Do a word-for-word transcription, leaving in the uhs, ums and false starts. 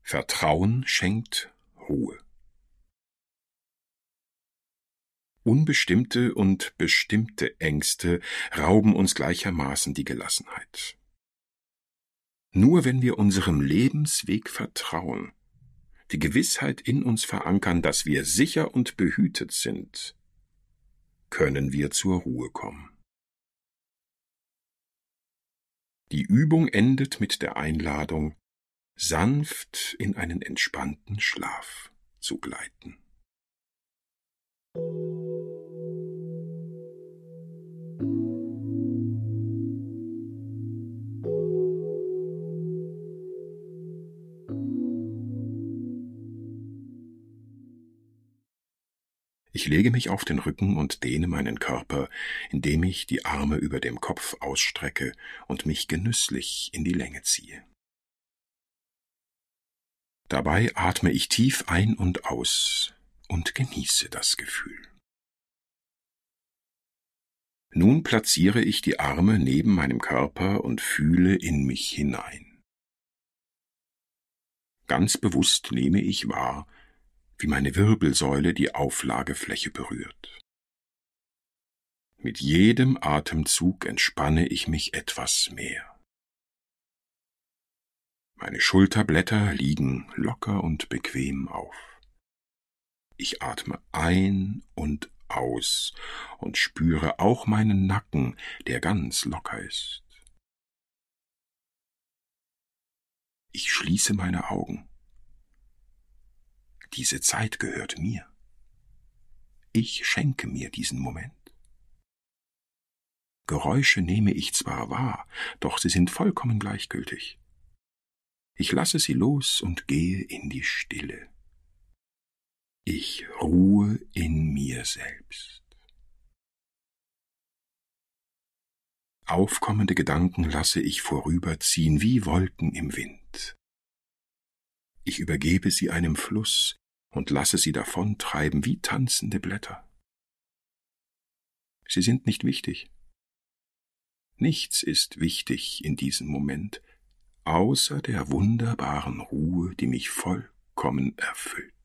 Vertrauen schenkt Ruhe. Unbestimmte und bestimmte Ängste rauben uns gleichermaßen die Gelassenheit. Nur wenn wir unserem Lebensweg vertrauen, die Gewissheit in uns verankern, dass wir sicher und behütet sind, können wir zur Ruhe kommen. Die Übung endet mit der Einladung, sanft in einen entspannten Schlaf zu gleiten. Ich lege mich auf den Rücken und dehne meinen Körper, indem ich die Arme über dem Kopf ausstrecke und mich genüsslich in die Länge ziehe. Dabei atme ich tief ein und aus und genieße das Gefühl. Nun platziere ich die Arme neben meinem Körper und fühle in mich hinein. Ganz bewusst nehme ich wahr, wie meine Wirbelsäule die Auflagefläche berührt. Mit jedem Atemzug entspanne ich mich etwas mehr. Meine Schulterblätter liegen locker und bequem auf. Ich atme ein und aus und spüre auch meinen Nacken, der ganz locker ist. Ich schließe meine Augen. Diese Zeit gehört mir. Ich schenke mir diesen Moment. Geräusche nehme ich zwar wahr, doch sie sind vollkommen gleichgültig. Ich lasse sie los und gehe in die Stille. Ich ruhe in mir selbst. Aufkommende Gedanken lasse ich vorüberziehen wie Wolken im Wind. Ich übergebe sie einem Fluss und lasse sie davontreiben wie tanzende Blätter. Sie sind nicht wichtig. Nichts ist wichtig in diesem Moment, außer der wunderbaren Ruhe, die mich vollkommen erfüllt.